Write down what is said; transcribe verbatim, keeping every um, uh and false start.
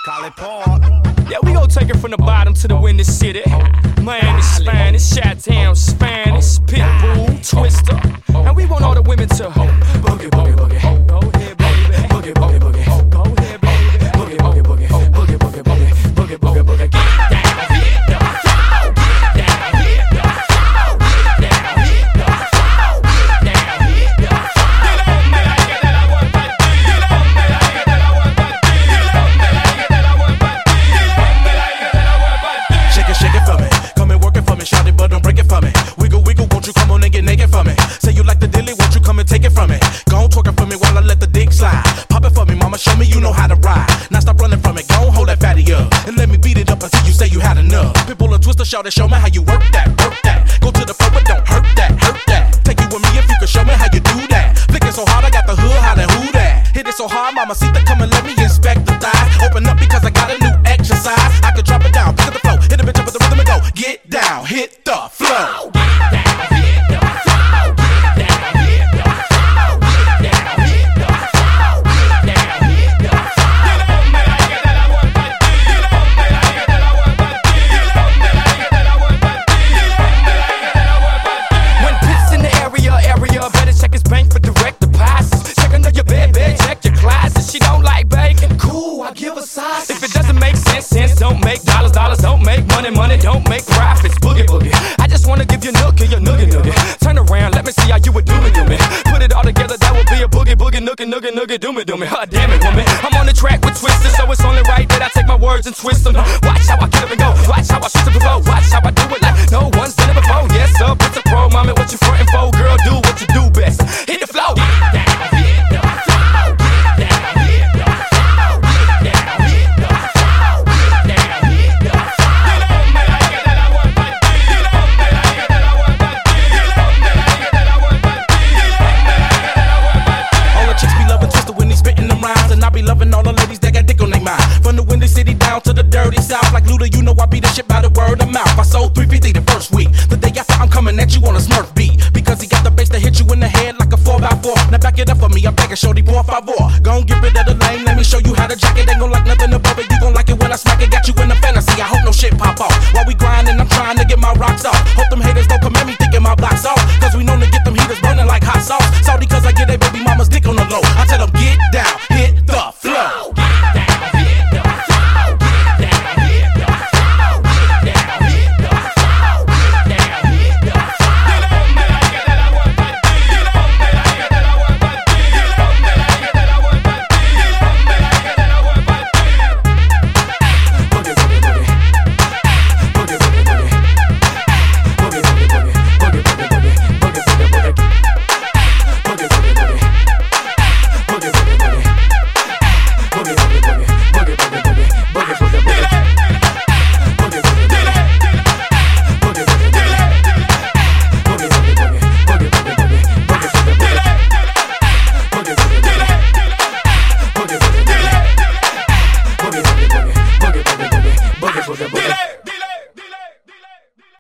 Call it Paul. Yeah, we gon' take it from the bottom to the Windy City. Miami Spanish, Chi-Town Spanish, Pitbull, Twister. And we want all the women to boogie, boogie, boogie. Go ahead, baby. Boogie, boogie, boogie. Go ahead, baby. Boogie, boogie, boogie. Boogie, boogie, boogie. Boogie, boogie, boogie. Get down, hit the floor. Get down, hit the floor. Get down, hit the floor. Get down, hit the floor. Dilo me like it that I want para ti. Dilo me like it that I want para ti. Dilo me like it that I want para ti. Dilo me like it that I want para ti. Shake it, shake it for me. Come and work it for me, shout it, but don't break it for me. Wiggle, wiggle, won't you come on and get naked for me? Say you like the dilly, won't you come and take it from me? Go on, twerk it for me while I let the dick slide. Pop it for me, mama, show me you know how to ride. Now stop running from it, go on, hold that fatty up. And let me beat it up until you say you had enough. Pitbull and Twister, shout it, show me how you work that, work that. Go to the floor, but don't hurt that, hurt that. Take you with me if you can show me how you do that. Flicking so hard, I got the hood, how that who that. Hit it so hard, mama, see the come and let me inspect the thighs. Open up because I got a new exercise. I can drop it down, pick up the flow, hit the bitch up with the rhythm and go. Get down, hit the flow. Money don't make profits, boogie boogie. I just wanna give you nookie, your noogie noogie. Turn around, let me see how you would do me, do me. Put it all together, that would be a boogie boogie nookie noogie noogie do me, do me. Oh, damn it, woman. I'm on the track with Twister, so it's only right that I take my words and twist them. Watch how I get up and go, watch how I shoot the flow, watch how I do it like no one's done it before. Yes, sir, it's a pro, mommy, what you frontin' for? Girl, do what you do best. Hit the flow. Loving all the ladies that got dick on their mind. From the Windy City down to the dirty south. Like Luda, you know I beat the shit by the word of mouth. I sold three fifty the first week. The day after I'm coming at you on a Smurf beat. Because he got the bass that hit you in the head like a four by four. Now back it up for me, I'm begging shorty, por favor. Gon' get rid of the lame, let me show you how to jack it. Ain't gon'